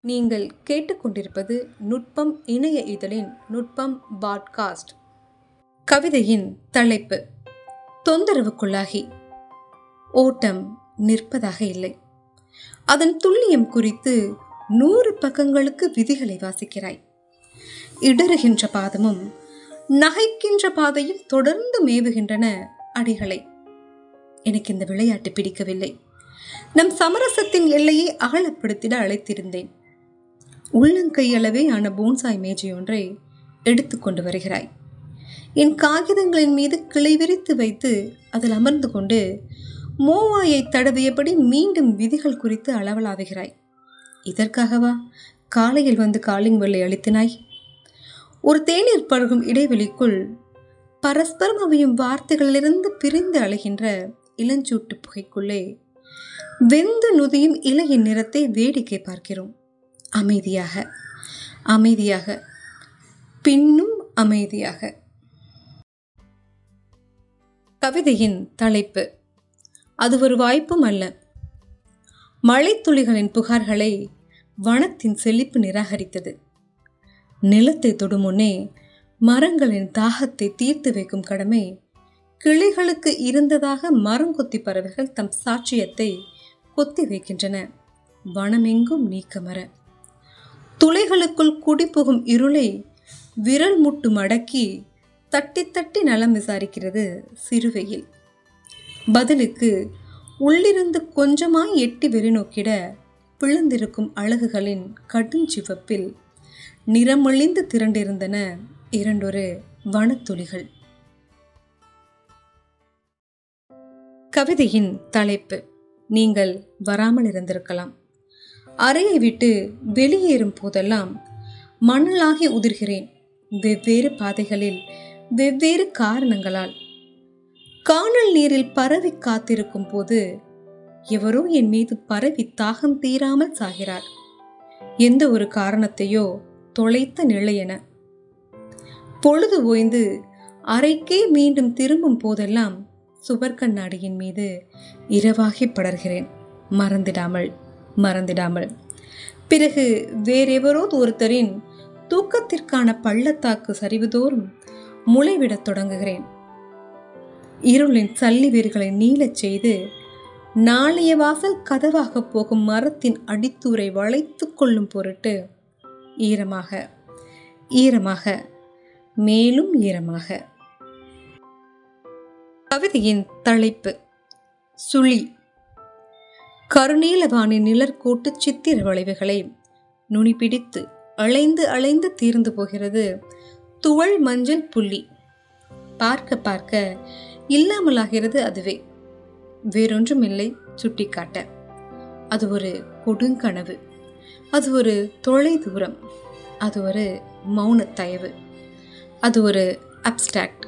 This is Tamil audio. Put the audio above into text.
நீங்கள் கேட்டுக்கொண்டிருப்பது நுட்பம் இணைய இதழின் நுட்பம் பாட்காஸ்ட். கவிதையின் தலைப்பு: தொந்தரவுக்குள்ளாகி. ஓட்டம் நிற்பதாக இல்லை. அதன் துல்லியம் குறித்து 100 பக்கங்களுக்கு விதிகளை வாசிக்கிறாய். இடறுகின்ற பாதமும் நகைக்கின்ற பாதையும் தொடர்ந்து மேவுகின்றன அடிகளை. எனக்கு இந்த விளையாட்டு பிடிக்கவில்லை. நம் சமரசத்தின் எல்லையை அகலப்படுத்திட அழைத்திருந்தேன். உள்ளங்கையளவே ஆன போன்சாய் மேஜை ஒன்றை எடுத்துக்கொண்டு வருகிறாய். என் காகிதங்களின் மீது கிளை விரித்து வைத்து அதில் அமர்ந்து கொண்டு மோவாயை தடவியபடி மீண்டும் விதிகள் குறித்து அளவலாவுகிறாய். இதற்காகவா காலையில் வந்து காலிங் வெள்ளை அளித்தினாய்? ஒரு தேநீர் பருகும் இடைவெளிக்குள் பரஸ்பரம் அவையும் வார்த்தைகளிலிருந்து பிரிந்து அலைகின்ற இளஞ்சூட்டு புகைக்குள்ளே வெந்து நுதியும் இலையின் நிறத்தை வேடிக்கை பார்க்கிறோம். அமைதியாக அமைதியாக பின்னும் அமைதியாக. கவிதையின் தலைப்பு: அது ஒரு வாய்ப்பும் அல்ல. மழைத்துளிகளின் புகார்களை வனத்தின் செழிப்பு நிராகரித்தது. நிலத்தை தொடும் முன்னே மரங்களின் தாகத்தை தீர்த்து வைக்கும் கடமை கிளைகளுக்கு இருந்ததாக மரங்கொத்தி பறவைகள் தம் சாட்சியத்தை கொத்தி வைக்கின்றன. வனமெங்கும் நீக்கமர துளைகளுக்குள் குடிபுகும் இருளை விரல் முட்டு மடக்கி தட்டி தட்டி நலம் விசாரிக்கிறது சிறுவையில். பதிலுக்கு உள்ளிருந்து கொஞ்சமாய் எட்டி வெறிநோக்கிட பிளந்திருக்கும் அழகுகளின் கடுஞ்சிவப்பில் நிறமொழிந்து திரண்டிருந்தன 2 வனத்துளிகள். கவிதையின் தலைப்பு: நீங்கள் வராமல் இருந்திருக்கலாம். அறையை விட்டு வெளியேறும் போதெல்லாம் மணலாகி உதிர்கிறேன். வெவ்வேறு பாதைகளில் வெவ்வேறு காரணங்களால். கானல் நீரில் பரவி காத்திருக்கும் போது எவரோ என் மீது பரவி தாகம் தீராமல் சாகிறார். எந்த ஒரு காரணத்தையோ தொலைத்த நிலையென. பொழுது ஓய்ந்து அறைக்கே மீண்டும் திரும்பும் போதெல்லாம் சுவர் கண்ணாடியின் மீது இரவாகி படர்கிறேன். மறந்திடாமல். பிறகு வேறெவரோ ஒருத்தரின் தூக்கத்திற்கான பள்ளத்தாக்கு சரிவுதோறும் முளைவிடத் தொடங்குகிறேன். இருளின் சல்லி வேர்களை நீளச் செய்து நாளைய வாசல் கதவாக போகும் மரத்தின் அடித்தூரை வளைத்து கொள்ளும் பொருட்டு ஈரமாக மேலும் ஈரமாக. கவிதையின் தலைப்பு: சுழி. கருநீலவானின் நிழற்கோட்டு சித்திர வளைவுகளை நுனி பிடித்து அலைந்து தீர்ந்து போகிறது துவள் மஞ்சள் புள்ளி. பார்க்க பார்க்க இல்லாமலாகிறது அதுவே. வேறொன்றும் இல்லை சுட்டிக்காட்ட. அது ஒரு கொடுங்கனவு. அது ஒரு தொலை தூரம். அது ஒரு மௌன தயவு. அது ஒரு அப்ஸ்ட்ராக்ட்.